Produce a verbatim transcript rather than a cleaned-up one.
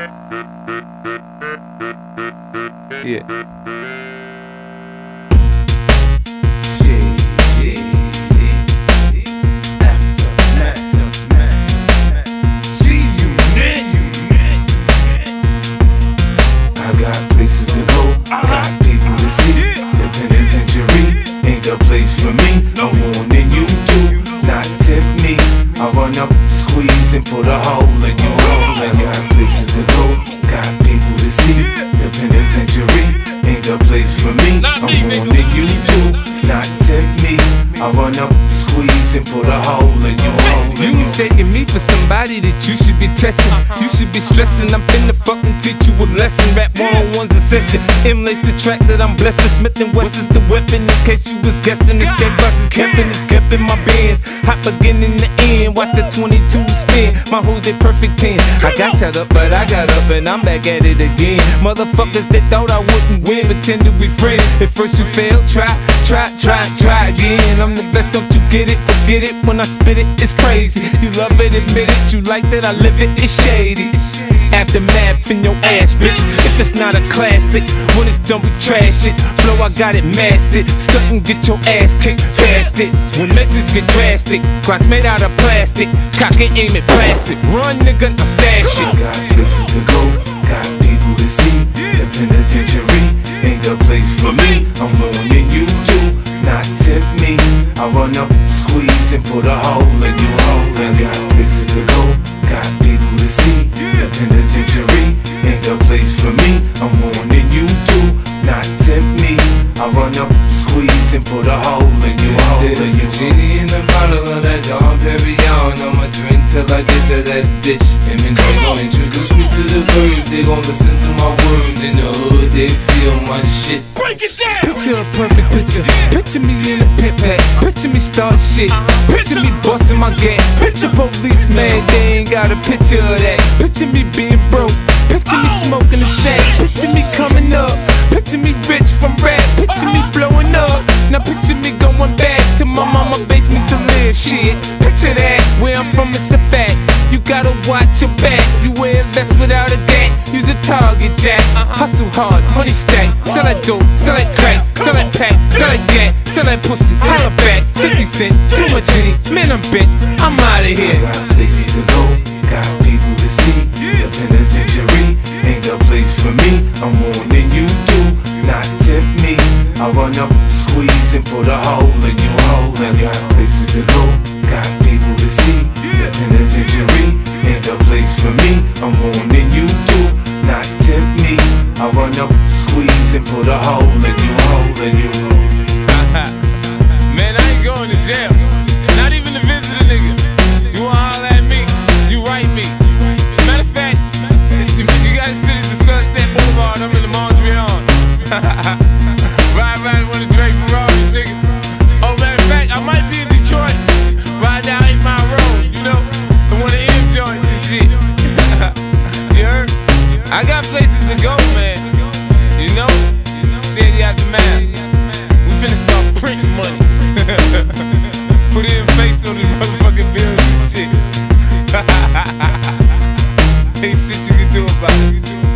Yeah. Shit, shit, shit. Aftermath, aftermath. See you, man. I got places to go, got people to see. The penitentiary ain't the place for me. I'm warning you to not tempt me. I run up, squeeze, and put a hole in your hole. I got places to go, got people to see. The penitentiary ain't the place for me. I'm warning you to not tempt me. I run up, squeeze, and put a hole in your hole. You mistaking me for somebody that you should be testing. You should be stressing. I'm finna fucking teach you a lesson. Rap one-on-ones in session. M-lace the track that I'm blessing. Smith and West is the weapon. In case you was guessing, it's that bus is camping. It's kept in my bands. Hot again in the end. Watch the twenty-two spin. My hoes they perfect ten. I got shut up, but I got up and I'm back at it again. Motherfuckers that thought I wouldn't win, pretend to be friends. At first you failed, try, try, try, try again. I'm the best, don't you get it? Forget it when I spit it, it's crazy. You love it, admit it. You like that I live it, it's shady. Aftermath in your ass, bitch. If it's not a classic, when it's done we trash it. Flow, I got it mastered. Stunt and get your ass kicked, fast it. When messages get drastic, crotch made out of plastic. Cock and aim it, blast it. Run, nigga, I'm stash it. Got places to go, got people to see. The penitentiary ain't the place for me. I'm warning you to not tempt me. I run up, squeeze, and put a hole in your hole. I got places to go, got people to see. The penitentiary ain't the place for me. I'm warning you to not tempt me. I run up, squeeze, and put a hole in your hole. There's a genie in the bottle of that Dom Perignon. I'ma drink till I get to that bitch. And then they gon' introduce me to the birds. They gon' listen to my words. In the hood, they feel my shit. Break it down! Picture a perfect picture. Picture me in a pit pack. Picture me start shit. Picture me busting my gat. Picture police mad, they ain't got a picture of that. Picture me being broke. Picture me smoking a sack. Picture me coming up. Picture me rich from rap. Picture me blowing up. Now picture me going back to my mama basement to live. Shit, picture that. Where I'm from, it's a fact. You gotta watch your back. You wear a vest without a gat. Use a target jack. Hustle hard, money stack. Sell that dope, sell that crack, sell that pack, sell that gat, sell that pussy. Holla back, fifty cent, too much in it. Man, I'm bent. I'm outta here. I got places to go, got people to see. The penitentiary ain't the place for me. I'm warning you to not tempt me. I run up, squeeze, and put a hole in your hole. I got places to go, got people to see. The penitentiary ain't the place for me. I'm warning you to not tempt me. I run up, squeeze, and put a hole in your hole in your hole. Man, I ain't going to jail. Not even to visit a nigga. You wanna holler at me? You write me. Matter of fact, you, you gotta sit at the Sunset Boulevard. I'm in the Mondrian. Ride around in one of Drake Ferraris, nigga. Oh, matter of fact, I might be in Detroit. Ride down eight Mile Road, you know, in one of the M joints and shit. You heard? I got places to go, man. You know? Shady Aftermath. We finna start printing money. Put it in face on these motherfucking bills and shit. Ain't shit you can do about it.